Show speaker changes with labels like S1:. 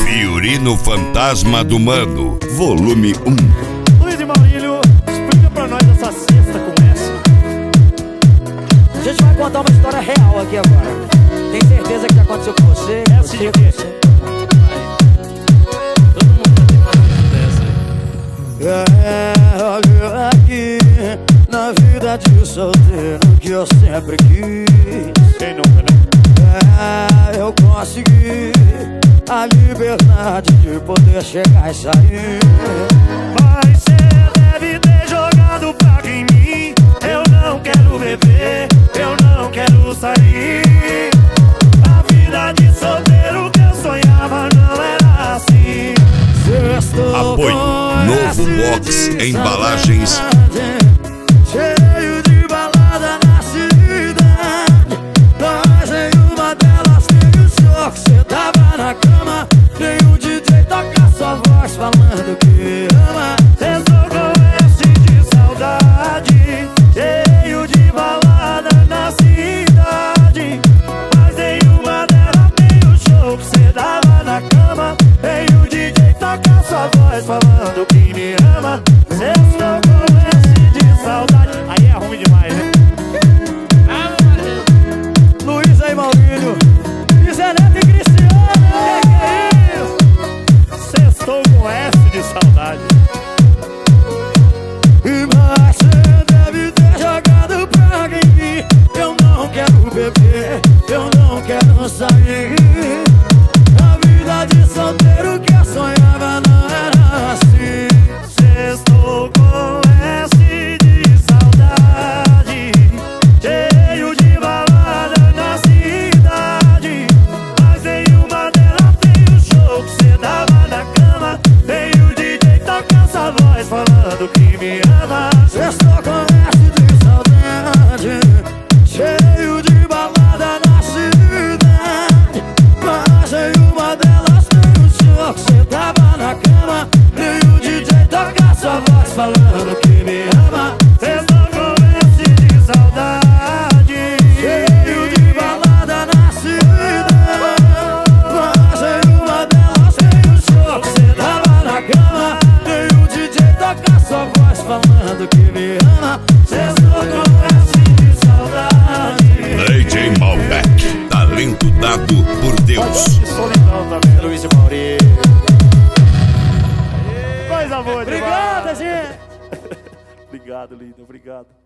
S1: Fiorino Fantasma do Mano, volume 1.
S2: Luiz e Maurílio, explica pra nós essa sexta com essa.
S3: A gente vai contar uma história real aqui agora. Tem certeza que aconteceu com você?
S2: Essa de quê?
S4: Todo mundo já tem uma dessa aí.
S3: Olha aqui, na vida de solteiro que eu sempre quis.
S2: Quem nunca, né?
S3: Eu consegui a liberdade de poder chegar e sair.
S2: Mas cê deve ter jogado praga em mim. Eu não quero beber, eu não quero sair. A vida de solteiro que eu sonhava não era assim.
S1: Apoio Novo Box Embalagens.
S3: Cheio de balada na cidade, mas em uma delas tem o show que cê tava na cama. Tem um DJ toca sua voz falando que ama.
S2: Cê sou com esse de saudade, cheio de balada na cidade, mas em uma delas tem o show que cê dava na cama. Tem o DJ toca sua voz falando que me ama. Cê sou com esse de saudade. Aí é ruim demais, né?
S3: Luiz e Maurílio, Zé Neto e Cristiano.
S2: Que é isso? Cê estou com S de saudade.
S3: Mas cê deve ter jogado praga em mim. Eu não quero beber, eu não quero sair. A vida de solteiro que eu sonhava não era assim.
S2: Cê estou com S de saudade, cheio de balada na cidade, mas em uma delas tem o show que cê dava na cama. Tem o DJ toca essa voz falando que me ama.
S3: Cê só conhece de saudade, cheio de balada na cidade, mas em uma delas tem o show que cê tava na cama. Tem o DJ toca sua voz falando que me ama.
S2: Cê só conhece de saudade,
S3: Cheio de balada na cidade, mas em uma delas tem o show que cê tava na cama. Tem o DJ toca sua voz falando que me ama. Cê só conhece de saudade.
S1: DJ Malbec, talento dado por Deus.
S2: de solidão também, Luiz e Maurílio. Coisa boa demais.
S3: Obrigado, gente.
S2: Obrigado, lindo, obrigado.